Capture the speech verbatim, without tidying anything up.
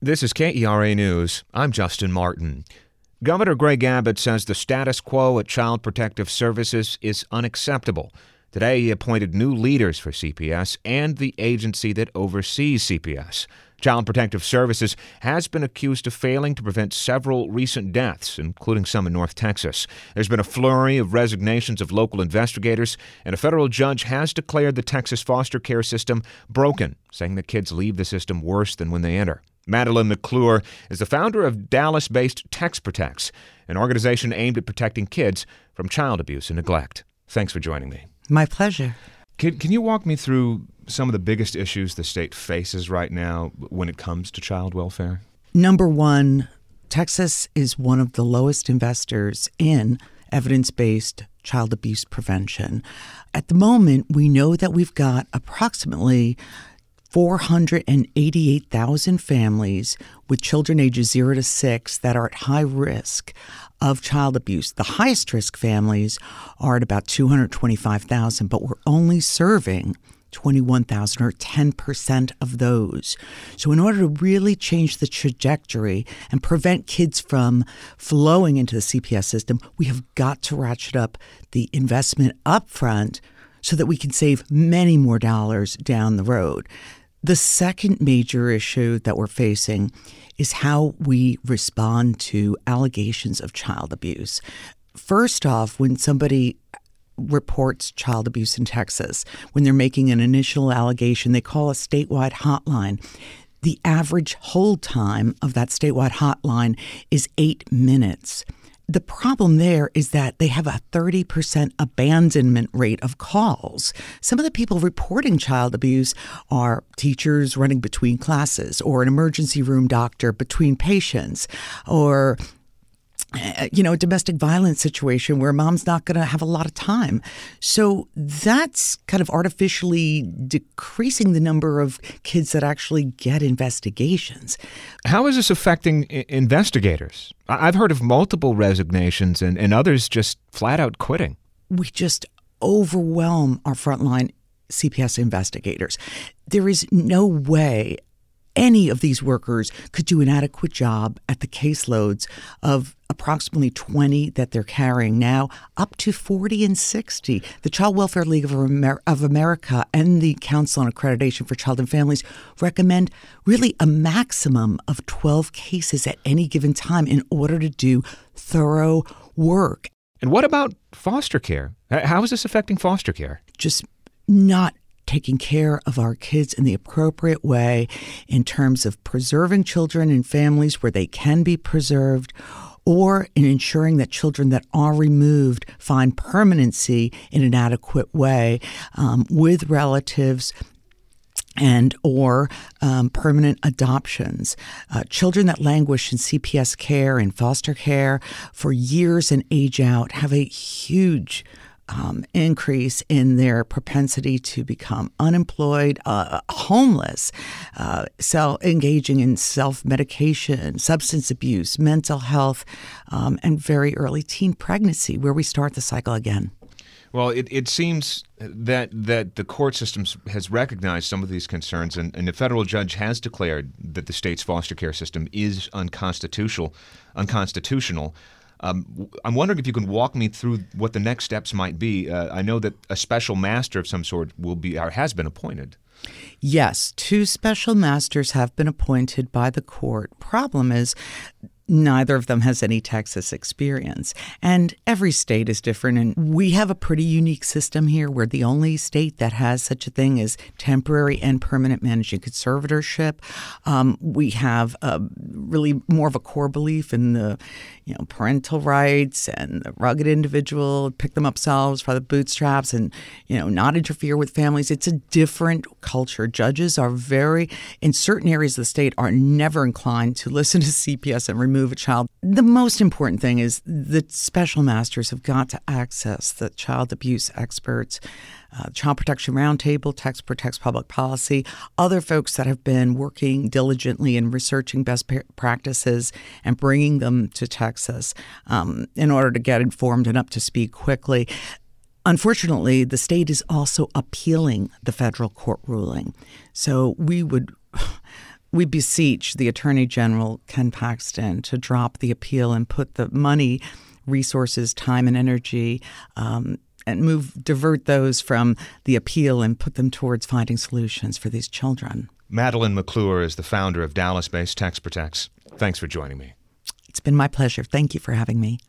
This is K E R A News. I'm Justin Martin. Governor Greg Abbott says the status quo at Child Protective Services is unacceptable. Today, he appointed new leaders for C P S and the agency that oversees C P S. Child Protective Services has been accused of failing to prevent several recent deaths, including some in North Texas. There's been a flurry of resignations of local investigators, and a federal judge has declared the Texas foster care system broken, saying that kids leave the system worse than when they enter. Madeline McClure is the founder of Dallas-based Tex Protects, an organization aimed at protecting kids from child abuse and neglect. Thanks for joining me. My pleasure. Can, can you walk me through some of the biggest issues the state faces right now when it comes to child welfare? Number one, Texas is one of the lowest investors in evidence-based child abuse prevention. At the moment, we know that we've got approximately four hundred eighty-eight thousand families with children ages zero to six that are at high risk of child abuse. The highest risk families are at about two hundred twenty-five thousand, but we're only serving twenty-one thousand, or ten percent of those. So in order to really change the trajectory and prevent kids from flowing into the C P S system, we have got to ratchet up the investment up front so that we can save many more dollars down the road. The second major issue that we're facing is how we respond to allegations of child abuse. First off, when somebody reports child abuse in Texas, when they're making an initial allegation, they call a statewide hotline. The average hold time of that statewide hotline is eight minutes. The problem there is that they have a thirty percent abandonment rate of calls. Some of the people reporting child abuse are teachers running between classes, or an emergency room doctor between patients, or you know, a domestic violence situation where mom's not going to have a lot of time. So that's kind of artificially decreasing the number of kids that actually get investigations. How is this affecting I- investigators? I've heard of multiple resignations and, and others just flat out quitting. We just overwhelm our frontline C P S investigators. There is no way any of these workers could do an adequate job at the caseloads of approximately twenty that they're carrying now, up to forty and sixty. The Child Welfare League of, Amer- of America and the Council on Accreditation for Child and Families recommend really a maximum of twelve cases at any given time in order to do thorough work. And what about foster care? How is this affecting foster care? Just not taking care of our kids in the appropriate way in terms of preserving children and families where they can be preserved, or in ensuring that children that are removed find permanency in an adequate way um, with relatives and or um, permanent adoptions. Uh, children that languish in C P S care and foster care for years and age out have a huge Um, increase in their propensity to become unemployed, uh, homeless, uh, so engaging in self-medication, substance abuse, mental health, um, and very early teen pregnancy, where we start the cycle again. Well, it, it seems that that the court system has recognized some of these concerns, and, and the federal judge has declared that the state's foster care system is unconstitutional. Unconstitutional. Um, I'm wondering if you can walk me through what the next steps might be. Uh, I know that a special master of some sort will be or has been appointed. Yes, two special masters have been appointed by the court. Problem is, neither of them has any Texas experience. And every state is different. And we have a pretty unique system here. We're the only state that has such a thing as temporary and permanent managing conservatorship. Um, we have a, really more of a core belief in the, you know, parental rights and the rugged individual, pick them up selves by the bootstraps and, you know, not interfere with families. It's a different culture. Judges are very, in certain areas of the state, are never inclined to listen to C P S and remove Move a child. The most important thing is the special masters have got to access the child abuse experts, uh, Child Protection Roundtable, Tex Protects Public Policy, other folks that have been working diligently in researching best practices and bringing them to Texas um, in order to get informed and up to speed quickly. Unfortunately, the state is also appealing the federal court ruling. So we would we beseech the Attorney General, Ken Paxton, to drop the appeal and put the money, resources, time, and energy um, and move, divert those from the appeal and put them towards finding solutions for these children. Madeline McClure is the founder of Dallas-based TextProtects. Thanks for joining me. It's been my pleasure. Thank you for having me.